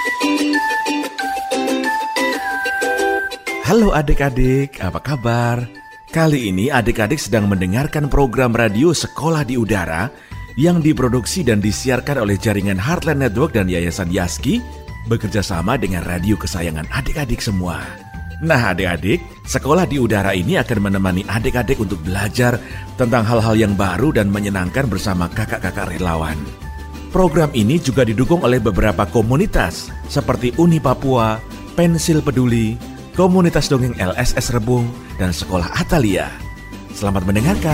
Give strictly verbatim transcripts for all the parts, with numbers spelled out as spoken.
Halo adik-adik, apa kabar? Kali ini adik-adik sedang mendengarkan program radio Sekolah di Udara yang diproduksi dan disiarkan oleh jaringan Heartland Network dan Yayasan Yaski bekerja sama dengan radio kesayangan adik-adik semua. Nah adik-adik, Sekolah di Udara ini akan menemani adik-adik untuk belajar tentang hal-hal yang baru dan menyenangkan bersama kakak-kakak relawan. Program ini juga didukung oleh beberapa komunitas seperti Uni Papua, Pensil Peduli, Komunitas Dongeng L S S Rebung, dan Sekolah Atalia. Selamat mendengarkan.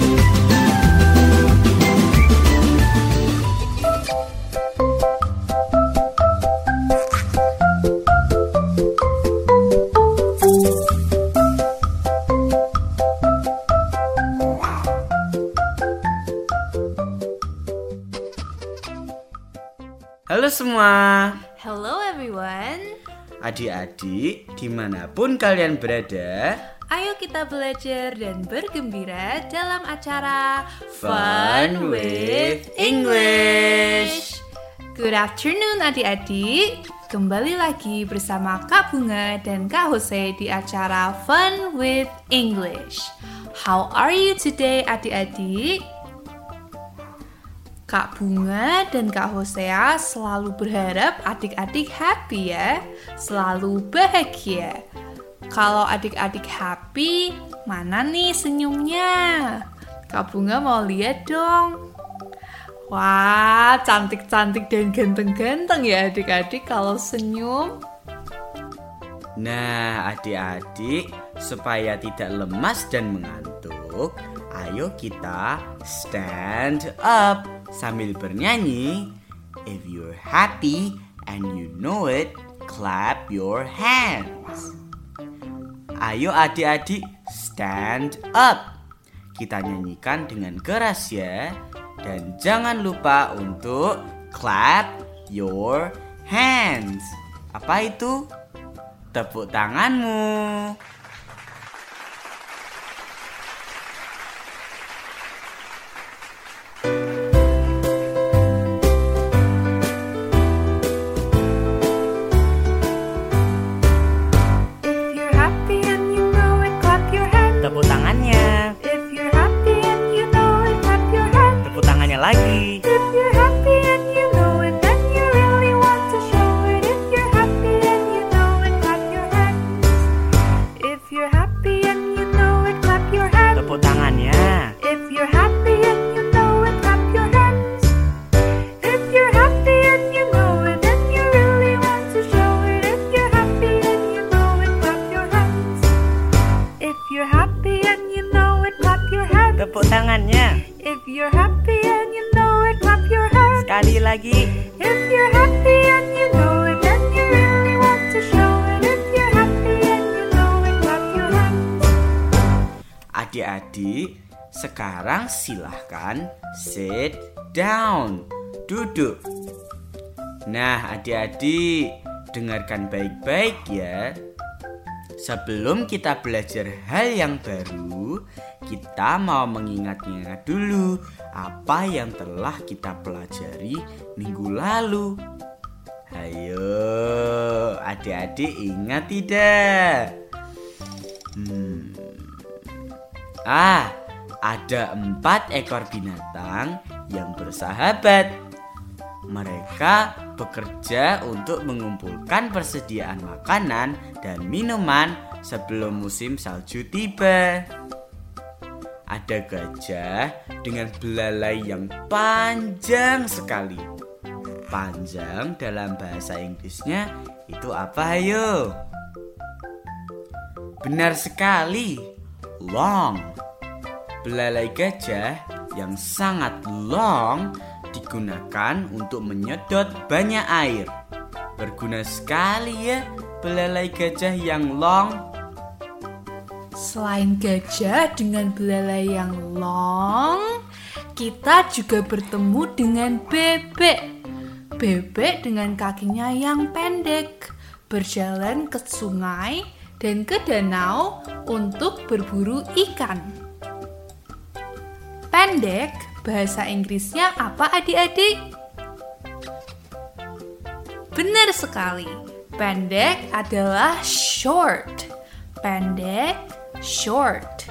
Halo semua. Hello everyone. Adik-adik, dimanapun kalian berada, ayo kita belajar dan bergembira dalam acara Fun with English. Good afternoon adik-adik. Kembali lagi bersama Kak Bunga dan Kak Jose di acara Fun with English. How are you today adik-adik? Kak Bunga dan Kak Hosea selalu berharap adik-adik happy ya, selalu bahagia. Kalau adik-adik happy, mana nih senyumnya? Kak Bunga mau lihat dong. Wah, cantik-cantik dan ganteng-ganteng ya adik-adik kalau senyum. Nah, adik-adik, supaya tidak lemas dan mengantuk, ayo kita stand up sambil bernyanyi. If you're happy and you know it, clap your hands. Ayo adik-adik, stand up. Kita nyanyikan dengan keras ya. Dan jangan lupa untuk clap your hands. Apa itu? Tepuk tanganmu. Tepuk tangannya. If you're happy and you know it, clap your hands. Tepuk tangannya lagi. If you're happy and you know it, then you really want to show it. If you're happy and you know it, clap your hands. If you're happy and you know it, clap your hands. Tepuk tangannya. If you're happy and you know it, clap your hands. If you're happy and you know it, then you really want to show it. If you're happy and you know it, clap your hands. If you're happy and you know it, clap your hands. Tepuk tangannya. If you're happy and you know it, clap your hands. Sekali lagi. If you're happy and you know it, then you really want to show it. If you're happy and you know it, clap your hands. Adik-adik, sekarang silahkan sit down. Duduk. Nah, adik-adik, dengarkan baik-baik ya. Sebelum kita belajar hal yang baru, kita mau mengingat-ingat dulu apa yang telah kita pelajari minggu lalu. Ayo, adik-adik ingat tidak? Hmm. Ah, ada empat ekor binatang yang bersahabat. Mereka bekerja untuk mengumpulkan persediaan makanan dan minuman sebelum musim salju tiba. Ada gajah dengan belalai yang panjang sekali. Panjang dalam bahasa Inggrisnya itu apa ayo? Benar sekali, long. Belalai gajah yang sangat long digunakan untuk menyedot banyak air. Berguna sekali ya belalai gajah yang long. Selain gajah dengan belalai yang long, kita juga bertemu dengan bebek. Bebek dengan kakinya yang pendek berjalan ke sungai dan ke danau untuk berburu ikan. Pendek, bahasa Inggrisnya apa adik-adik? Benar sekali. Pendek adalah short. Pendek, short.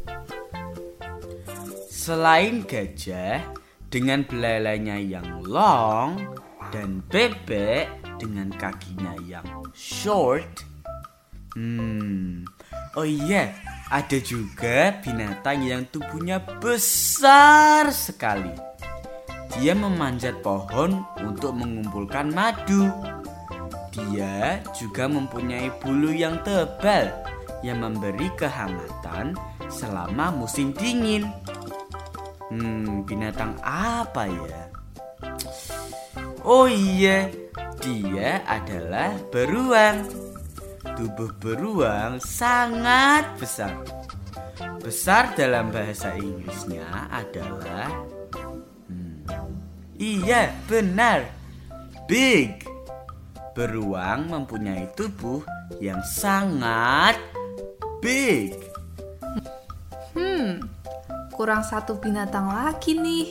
Selain gajah dengan belalainya yang long dan bebek dengan kakinya yang short. Hmm, oh iya, ada juga binatang yang tubuhnya besar sekali. Dia memanjat pohon untuk mengumpulkan madu. Dia juga mempunyai bulu yang tebal yang memberi kehangatan selama musim dingin. Hmm, binatang apa ya? Oh iya, dia adalah beruang. Tubuh beruang sangat besar. Besar dalam bahasa Inggrisnya adalah hmm, iya, benar, big. Beruang mempunyai tubuh yang sangat big. Hmm, kurang satu binatang lagi nih.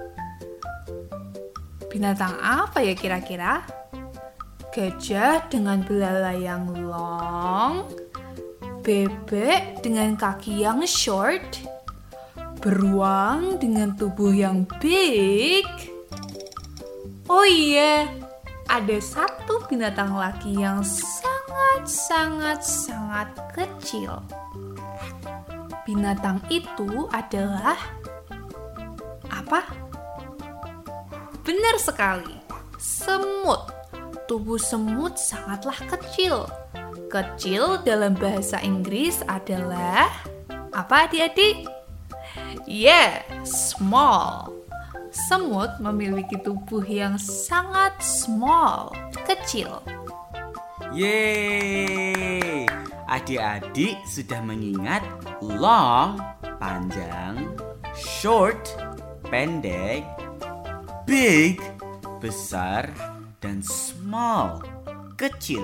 Binatang apa ya kira-kira? Gajah dengan belalai yang long, bebek dengan kaki yang short, beruang dengan tubuh yang big. Oh iya, ada satu binatang lagi yang sangat-sangat-sangat kecil. Binatang itu adalah apa? Benar sekali, semut. Tubuh semut sangatlah kecil. Kecil dalam bahasa Inggris adalah apa adik-adik? Yeah, small. Semut memiliki tubuh yang sangat small, kecil. Yeay, adik-adik sudah mengingat long, panjang, short, pendek, big, besar, dan small, kecil.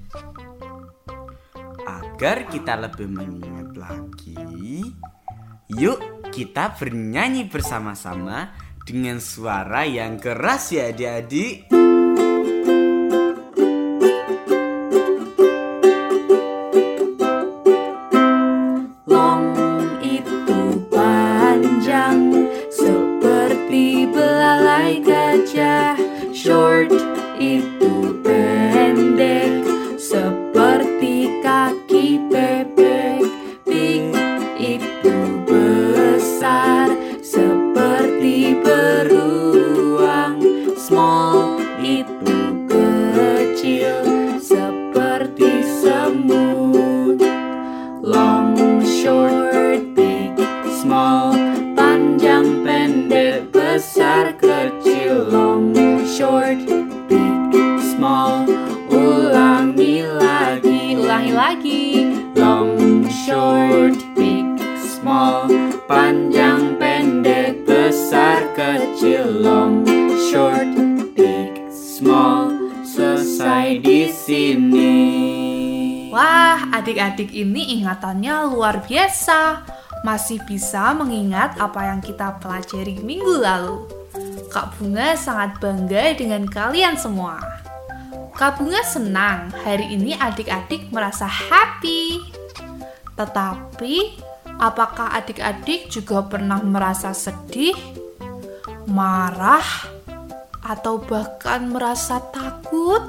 Agar kita lebih mengingat lagi, yuk kita bernyanyi bersama-sama dengan suara yang keras ya adik-adik. Long itu panjang seperti belalai gajah. Short itu pendek seperti kaki bebek. Big itu besar seperti beruang. Small itu kecil seperti semut. Long, short, big, small, panjang, pendek, besar, kecil. Long, short, big, small. Ulangi lagi, ulangi lagi. Long, short, big, small, panjang, pendek, besar, kecil. Long, short, big, small. Selesai di sini. Wah, adik-adik ini ingatannya luar biasa. Masih bisa mengingat apa yang kita pelajari minggu lalu. Kak Bunga sangat bangga dengan kalian semua. Kak Bunga senang hari ini adik-adik merasa happy. Tetapi, apakah adik-adik juga pernah merasa sedih, marah, atau bahkan merasa takut?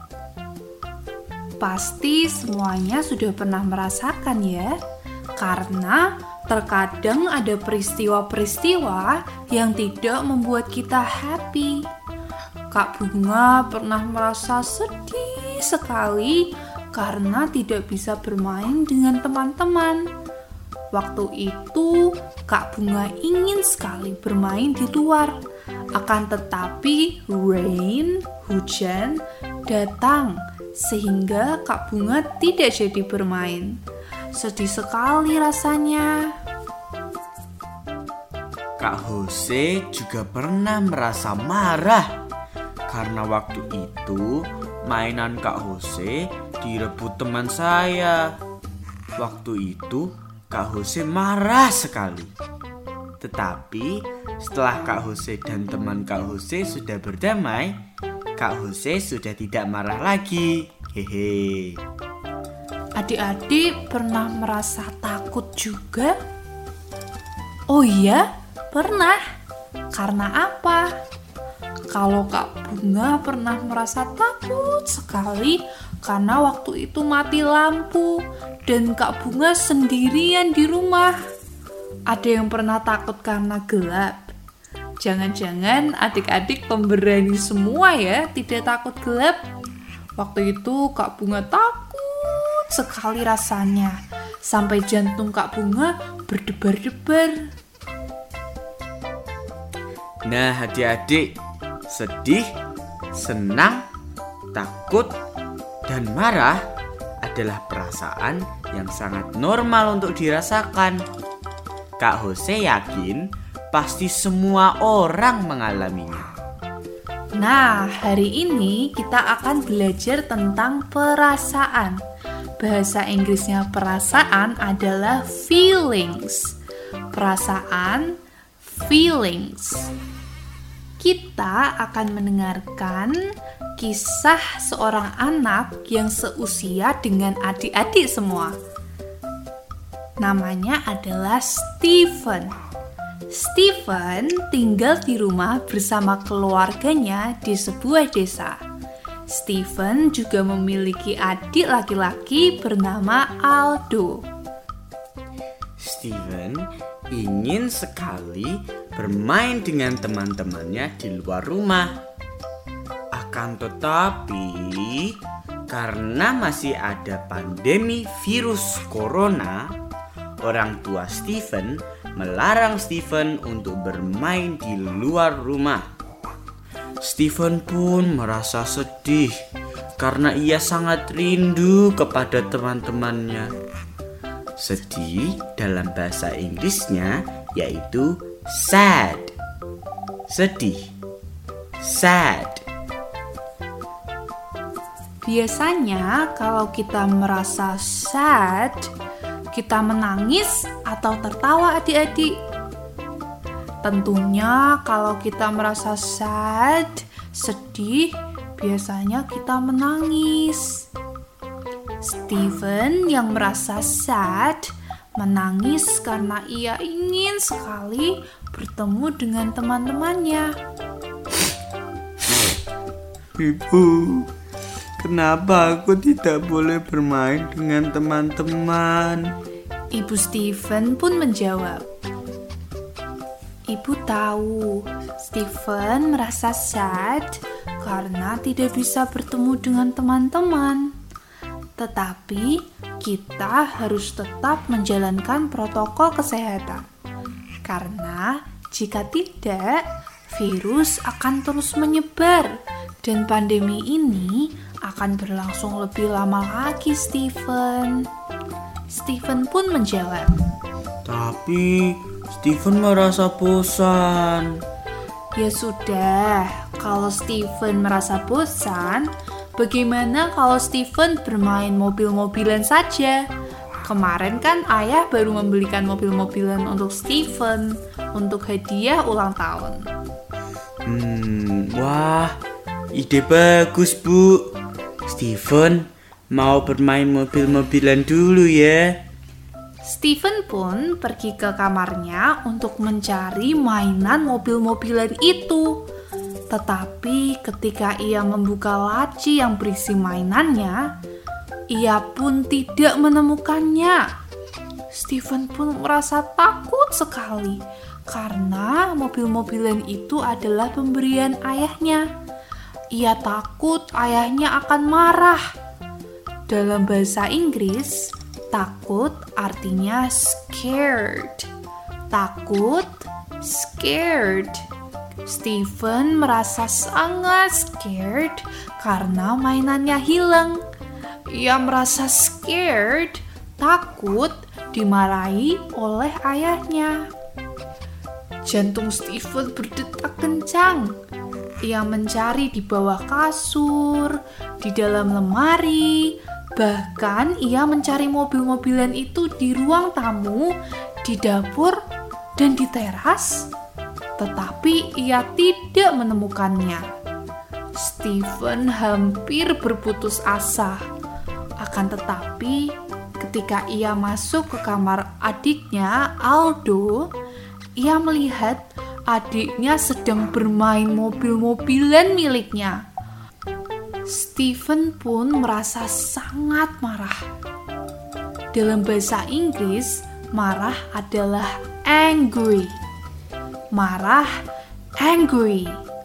Pasti semuanya sudah pernah merasakan ya, karena terkadang ada peristiwa-peristiwa yang tidak membuat kita happy. Kak Bunga pernah merasa sedih sekali karena tidak bisa bermain dengan teman-teman. Waktu itu, Kak Bunga ingin sekali bermain di luar. Akan tetapi, rain, hujan, datang sehingga Kak Bunga tidak jadi bermain. Sedih sekali rasanya. Kak Jose juga pernah merasa marah karena waktu itu mainan Kak Jose direbut teman saya. Waktu itu Kak Jose marah sekali. Tetapi setelah Kak Jose dan teman Kak Jose sudah berdamai, Kak Jose sudah tidak marah lagi. Hehe. Adik-adik pernah merasa takut juga? Oh iya, pernah. Karena apa? Kalau Kak Bunga pernah merasa takut sekali karena waktu itu mati lampu dan Kak Bunga sendirian di rumah. Ada yang pernah takut karena gelap? Jangan-jangan adik-adik pemberani semua ya, tidak takut gelap? Waktu itu Kak Bunga takut sekali rasanya, sampai jantung Kak Bunga berdebar-debar. Nah, adik-adik, sedih, senang, takut, dan marah adalah perasaan yang sangat normal untuk dirasakan. Kak Jose yakin pasti semua orang mengalaminya. Nah, hari ini kita akan belajar tentang perasaan. Bahasa Inggrisnya perasaan adalah feelings. Perasaan, feelings. Kita akan mendengarkan kisah seorang anak yang seusia dengan adik-adik semua. Namanya adalah Stephen. Stephen tinggal di rumah bersama keluarganya di sebuah desa. Stephen juga memiliki adik laki-laki bernama Aldo. Stephen ingin sekali bermain dengan teman-temannya di luar rumah. Akan tetapi, karena masih ada pandemi virus corona, orang tua Stephen melarang Stephen untuk bermain di luar rumah. Stephen pun merasa sedih karena ia sangat rindu kepada teman-temannya. Sedih dalam bahasa Inggrisnya yaitu sad. Sedih, sad. Biasanya kalau kita merasa sad, kita menangis atau tertawa adik-adik. Tentunya kalau kita merasa sad, sedih, biasanya kita menangis. Stephen yang merasa sad menangis karena ia ingin sekali bertemu dengan teman-temannya. Ibu, kenapa aku tidak boleh bermain dengan teman-teman? Ibu Stephen pun menjawab, Ibu tahu Stephen merasa sad karena tidak bisa bertemu dengan teman-teman. Tetapi kita harus tetap menjalankan protokol kesehatan. Karena jika tidak, virus akan terus menyebar dan pandemi ini akan berlangsung lebih lama lagi, Stephen. Stephen pun menjawab, Tapi Stephen merasa bosan. Ya sudah, kalau Stephen merasa bosan, bagaimana kalau Stephen bermain mobil-mobilan saja? Kemarin kan ayah baru membelikan mobil-mobilan untuk Stephen untuk hadiah ulang tahun. Hmm, wah, ide bagus, Bu. Stephen mau bermain mobil-mobilan dulu ya. Stephen pun pergi ke kamarnya untuk mencari mainan mobil-mobilan itu. Tetapi ketika ia membuka laci yang berisi mainannya, ia pun tidak menemukannya. Stephen pun merasa takut sekali karena mobil-mobilan itu adalah pemberian ayahnya. Ia takut ayahnya akan marah. Dalam bahasa Inggris, takut artinya scared. Takut, scared. Stephen merasa sangat scared karena mainannya hilang. Ia merasa scared, takut dimarahi oleh ayahnya. Jantung Stephen berdetak kencang. Ia mencari di bawah kasur, di dalam lemari, bahkan ia mencari mobil-mobilan itu di ruang tamu, di dapur, dan di teras. Tetapi ia tidak menemukannya. Steven hampir berputus asa. Akan tetapi, ketika ia masuk ke kamar adiknya, Aldo, ia melihat adiknya sedang bermain mobil-mobilan miliknya. Steven pun merasa sangat marah. Dalam bahasa Inggris, marah adalah angry. Marah, angry.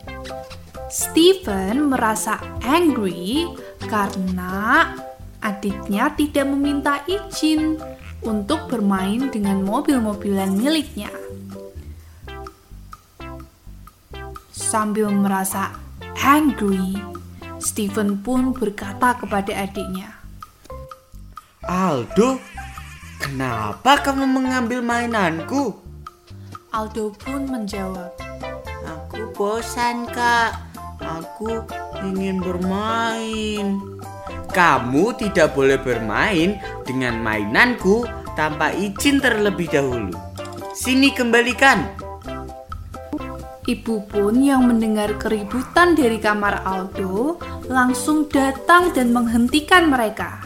Steven merasa angry karena adiknya tidak meminta izin untuk bermain dengan mobil-mobilan miliknya. Sambil merasa angry, Steven pun berkata kepada adiknya, Aldo, kenapa kamu mengambil mainanku? Aldo pun menjawab, Aku bosan, Kak. Aku ingin bermain. Kamu tidak boleh bermain dengan mainanku tanpa izin terlebih dahulu. Sini kembalikan. Ibu pun yang mendengar keributan dari kamar Aldo langsung datang dan menghentikan mereka.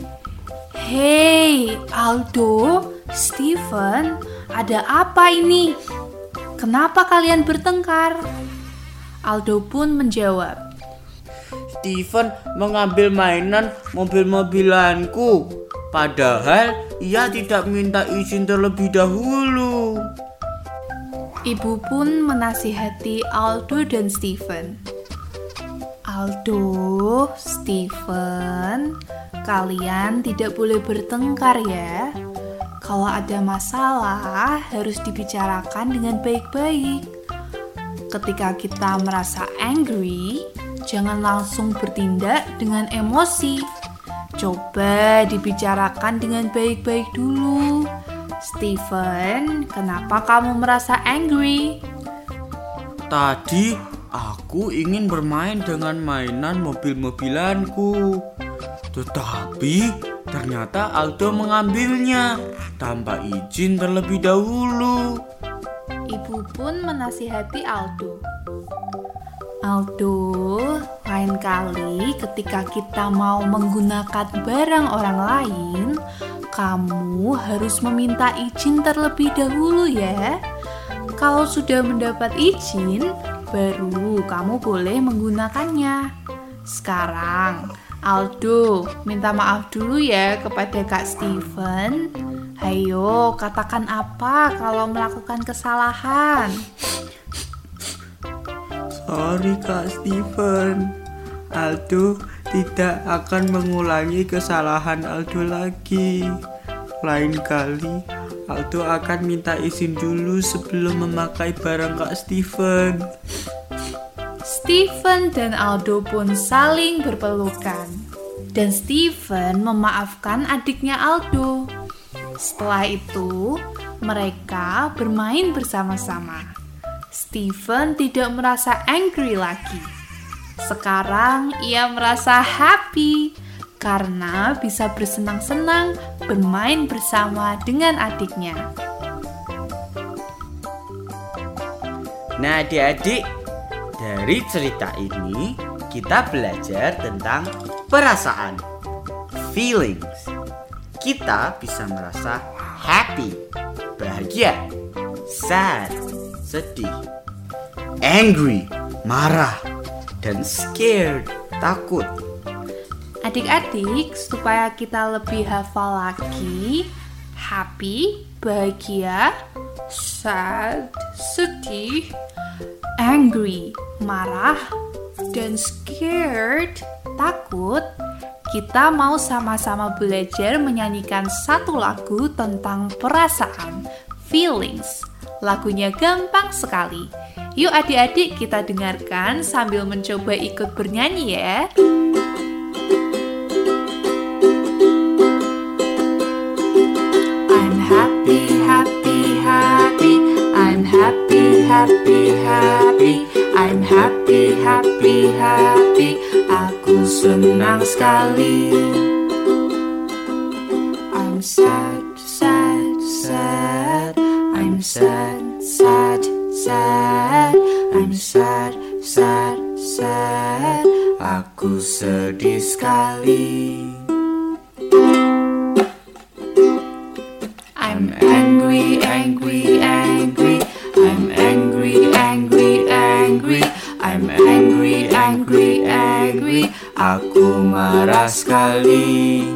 Hei, Aldo, Steven, ada apa ini? Kenapa kalian bertengkar? Aldo pun menjawab, Steven mengambil mainan mobil-mobilanku. Padahal ia tidak minta izin terlebih dahulu. Ibu pun menasihati Aldo dan Steven. Aldo, Steven, kalian tidak boleh bertengkar ya. Kalau ada masalah harus dibicarakan dengan baik-baik. Ketika kita merasa angry, jangan langsung bertindak dengan emosi. Coba dibicarakan dengan baik-baik dulu. Steven, kenapa kamu merasa angry? Tadi aku ingin bermain dengan mainan mobil-mobilanku. Tetapi ternyata Aldo mengambilnya tanpa izin terlebih dahulu. Ibu pun menasihati Aldo. Aldo, lain kali ketika kita mau menggunakan barang orang lain, kamu harus meminta izin terlebih dahulu ya. Kalau sudah mendapat izin, baru kamu boleh menggunakannya. Sekarang, Aldo, minta maaf dulu ya kepada Kak Steven. Hayo, katakan apa kalau melakukan kesalahan. Sorry Kak Steven, Aldo tidak akan mengulangi kesalahan Aldo lagi. Lain kali, Aldo akan minta izin dulu sebelum memakai barang Kak Steven. Steven dan Aldo pun saling berpelukan. Dan Steven memaafkan adiknya Aldo. Setelah itu, mereka bermain bersama-sama. Steven tidak merasa angry lagi. Sekarang ia merasa happy karena bisa bersenang-senang bermain bersama dengan adiknya. Nah adik-adik, dari cerita ini kita belajar tentang perasaan, feelings. Kita bisa merasa happy, bahagia, sad, sedih, angry, marah, dan scared, takut. Adik-adik, supaya kita lebih hafal lagi, happy, bahagia, sad, sedih, angry, marah, dan scared, takut, kita mau sama-sama belajar menyanyikan satu lagu tentang perasaan, feelings. Lagunya gampang sekali. Yuk adik-adik kita dengarkan sambil mencoba ikut bernyanyi ya. I'm happy, happy, happy. I'm happy, happy, happy. I'm happy, happy, happy. Aku senang sekali. I'm sad, sad, sad. I'm sad, sad, sad. I'm sad, sad, sad. Aku sedih sekali. I'm angry, angry, angry. I'm angry, angry, angry. I'm angry, angry, angry. Aku marah sekali.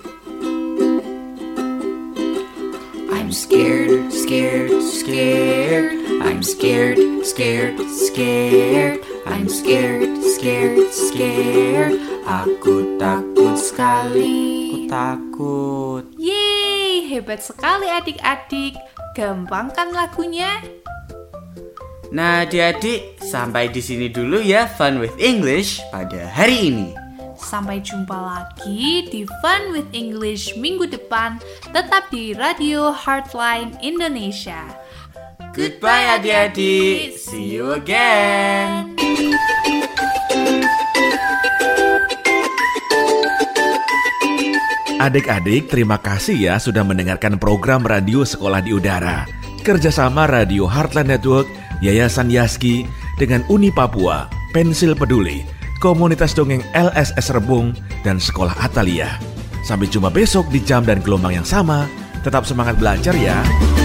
I'm scared, scared, scared. I'm scared, scared, scared. I'm scared, scared, scared. Aku takut sekali. Aku takut. Yeay, hebat sekali adik-adik. Gampang kan lagunya? Nah, adik-adik, sampai di sini dulu ya Fun with English pada hari ini. Sampai jumpa lagi di Fun with English minggu depan, tetap di Radio Heartline Indonesia. Goodbye adik-adik, see you again. Adik-adik, terima kasih ya sudah mendengarkan program Radio Sekolah di Udara. Kerjasama Radio Heartland Network, Yayasan Yaski, dengan Uni Papua, Pensil Peduli, Komunitas Dongeng L S S Rebung, dan Sekolah Atalia. Sampai jumpa besok di jam dan gelombang yang sama. Tetap semangat belajar ya.